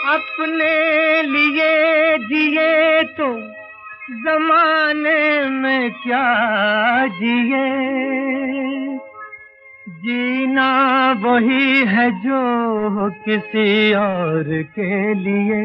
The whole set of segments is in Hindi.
अपने लिए जिए तो जमाने में क्या जिए, जीना वही है जो किसी और के लिए।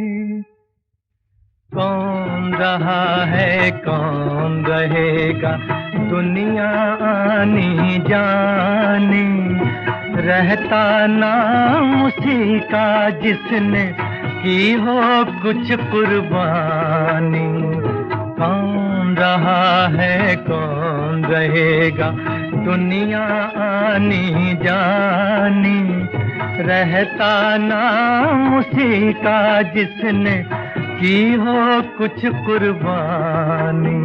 कौन रहा है कौन रहेगा, दुनिया आनी जानी, रहता नाम उसी का जिसने की हो कुछ कुर्बानी। कौन रहा है कौन रहेगा, दुनिया आनी जानी, रहता नाम उसी का जिसने की हो कुछ कुर्बानी।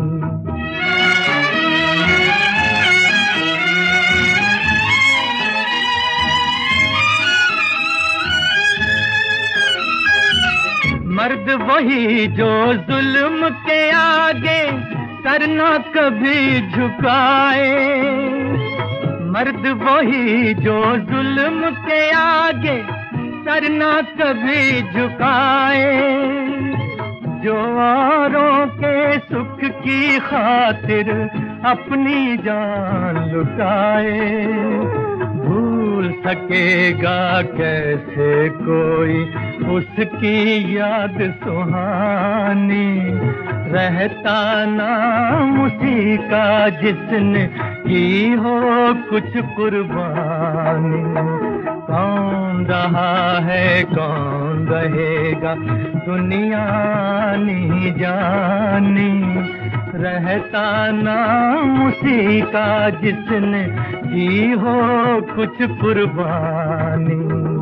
मर्द वही जो जुल्म के आगे सर न कभी झुकाए, मर्द वही जो जुल्म के आगे सर न कभी झुकाए, जो औरों के सुख की खातिर अपनी जान लुटाए। भूल सकेगा कैसे कोई उसकी याद सुहानी, रहता नाम उसी का जिसने की हो कुछ कुर्बानी। कौन रहा है कौन रहेगा, दुनिया आनी जानी, रहता नाम उसी का जिसने की हो कुछ कुर्बानी।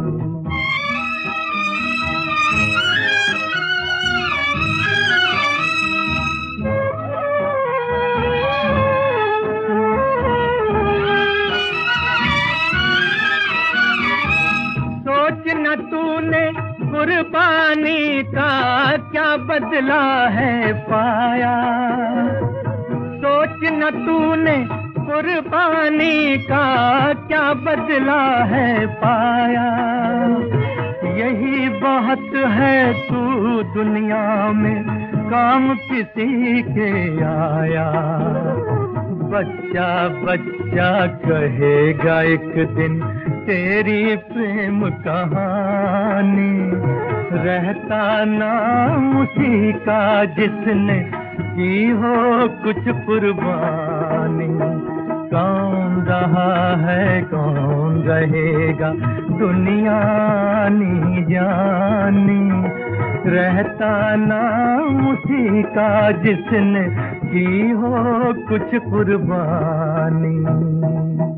सोच न तूने कुर्बानी का क्या बदला है पाया, सोच न तूने कुर्बानी का क्या बदला है पाया। यही बहुत है तू दुनिया में काम किसी के आया। बच्चा बच्चा कहेगा एक दिन तेरी प्रेम कहानी, रहता नाम उसी का जिसने की हो कुछ कुर्बानी। कौन रहा है कौन रहेगा, दुनिया आनी जानी, रहता नाम उसी का जिसने की हो कुछ कुर्बानी।